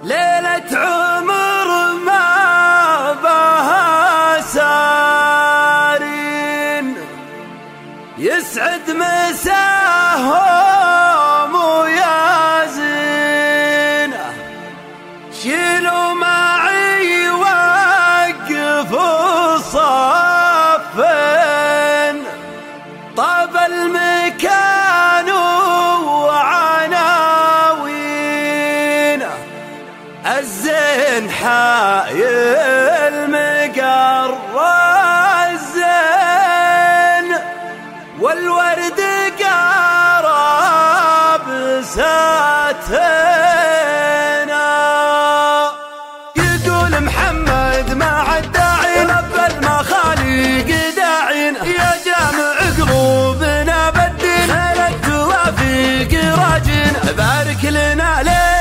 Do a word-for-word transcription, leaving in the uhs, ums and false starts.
ليلة عمر ما بها سارين، يسعد مساهم ويا زينه، شيلوا معي وقفوا صفين، طاب المكان وعناوينه، الزين حايل مقر الزين، والورد قرب ساتنا، يقول محمد مع الداعين رب المخاليق داعين، يا جامع قلوبنا بالدين، خير التوافيق راجين، بارك لنا ليه